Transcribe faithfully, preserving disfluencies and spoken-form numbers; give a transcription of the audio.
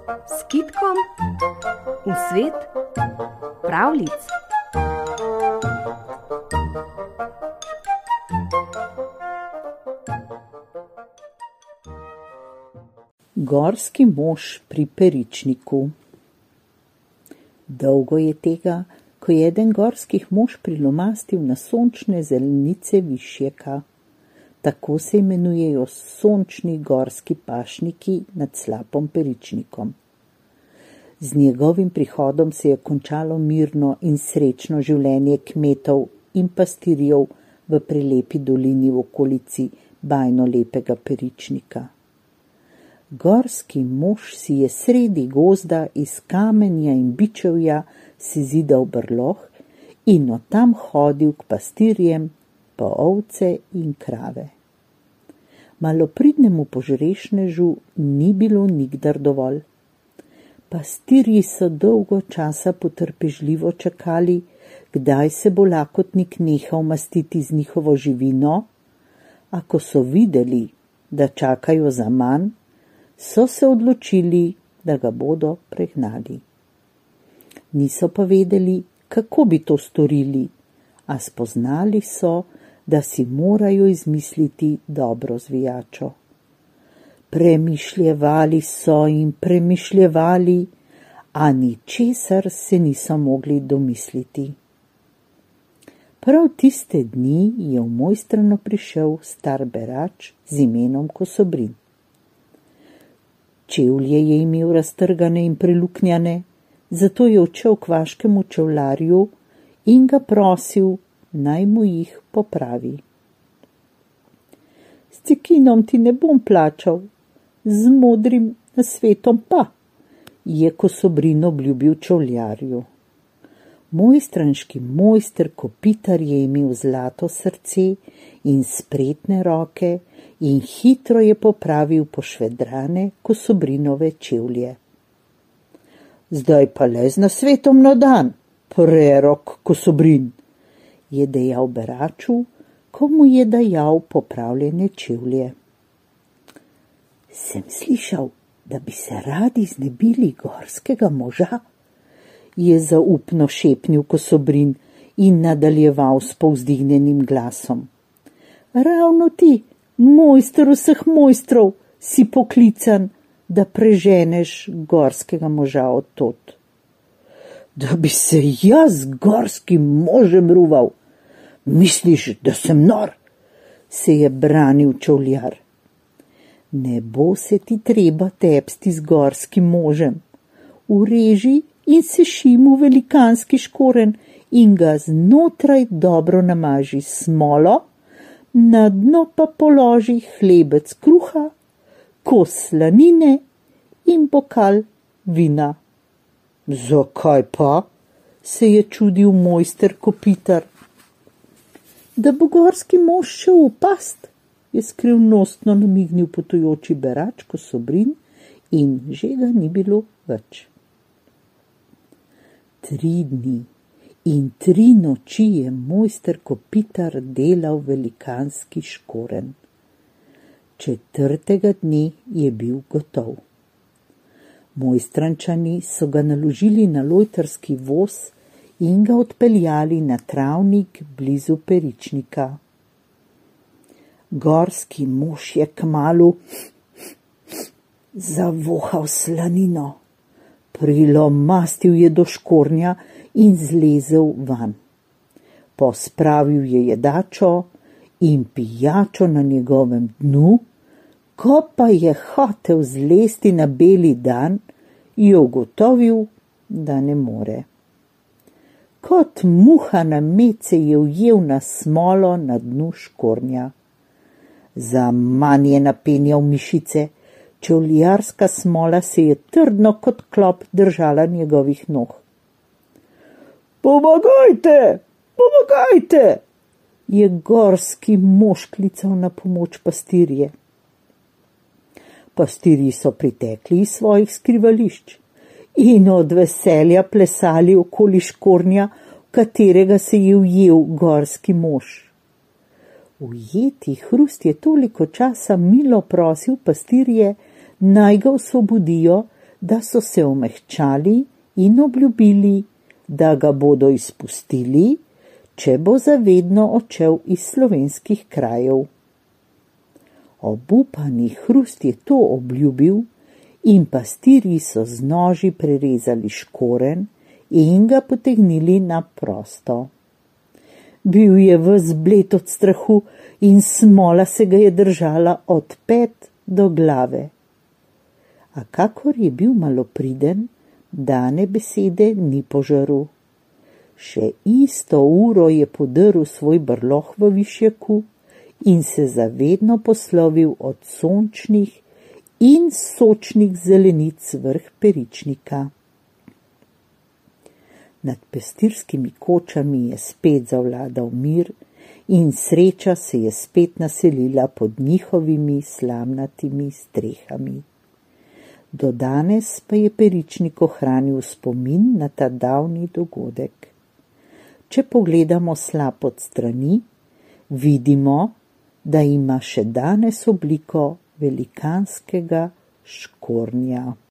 s kitkom v svet pravljic. Gorski mož pri Peričniku. Dolgo je tega, ko je eden gorskih mož prilomastil na sončne zelenice višjeka. Tako se imenujejo sončni gorski pašniki nad slapom Peričnikom. Z njegovim prihodom se je končalo mirno in srečno življenje kmetov in pastirjev v prelepi dolini v okolici bajno lepega Peričnika. Gorski mož si je sredi gozda iz kamenja in bičevja sezidal brloh in od tam hodil k pastirjem po ovce in krave. Malopridnemu požrešnežu ni bilo nikdar dovolj. Pastirji so dolgo časa potrpežljivo čakali, kdaj se bo lakotnik nehal mastiti z njihovo živino, a ko so videli, da čakajo za manj, so se odločili, da ga bodo pregnali. Niso pa vedeli, kako bi to storili, a spoznali so, da si morajo izmisliti dobro zvijačo. Premišljevali so in premišljevali, a ničesar se niso mogli domisliti. Prav tiste dni je v Mojstrano prišel star berač z imenom Kosobrin. Čevlje je imel raztrgane in preluknjane, zato je odšel k vaškemu čevljarju in ga prosil, naj mu jih popravi. S cekinom ti ne bom plačal, z modrim nasvetom pa, je Kosobrin obljubil čevljarju. Mojstranški mojster Kopitar je imel zlato srce in spretne roke in hitro je popravil pošvedrane Kosobrinove čevlje. Zdaj pa le z nasvetom na dan, prerok Kosobrin, je dejal beraču, ko mu je dajal popravljene čevlje. Sem slišal, da bi se radi znebili gorskega moža, je zaupno šepnil Kosobrin in nadaljeval s povzdignjenim glasom. Ravno ti, mojster vseh mojstrov, si poklican, da preženeš gorskega moža od tod. Da bi se jaz gorskim možem ruval, misliš, da sem nor, se je branil čevljar. Ne bo se ti treba tepsti z gorskim možem. Ureži in seši mu velikanski škoren in ga znotraj dobro namaži smolo, na dno pa položi hlebec kruha, kos slanine in bokal vina. Zakaj pa? Se je čudil mojster Kopitar. Da bo gorski mož šel v past, je skrivnostno namignil potujoči berač Kosobrin in že ga ni bilo več. Tri dni in tri noči je mojster Kopitar delal velikanski škoren. Četrtega dne je bil gotov. Mojstrančani so ga naložili na lojtrski voz in ga odpeljali na travnik blizu Peričnika. Gorski mož je kmalu zavohal slanino, prilomastil je do škornja in zlezel van. Pospravil je jedačo in pijačo na njegovem dnu, ko pa je hotel zlesti na beli dan, je ugotovil, da ne more. Kot muha na med se je ujel na smolo na dnu škornja. Zaman je napenjal mišice, čevljarska smola se je trdno kot klop držala njegovih nog. Pomagajte, pomagajte, je gorski mož klical na pomoč pastirje. Pastirji so pritekli iz svojih skrivališč in od veselja plesali okoli škornja, v katerega se je ujel gorski mož. Ujeti Hrust je toliko časa milo prosil pastirje, naj ga osvobodijo, da so se omehčali in obljubili, da ga bodo izpustili, če bo zavedno odšel iz slovenskih krajev. Obupani Hrust je to obljubil in pastirji so z noži prerezali škorenj in ga potegnili na prosto. Bil je ves bled od strahu in smola se ga je držala od pet do glave. A kakor je bil malopriden, dane besede ni požaril. Še isto uro je podrl svoj brloh v višjaku in se zavedno poslovil od sončnih in sočnih zelenic vrh Peričnika. Nad pastirskimi kočami je spet zavladal mir in sreča se je spet naselila pod njihovimi slamnatimi strehami. Do danes pa je Peričnik ohranil spomin na ta davni dogodek. Če pogledamo slap od strani, vidimo, da ima še danes obliko velikanskega škornja.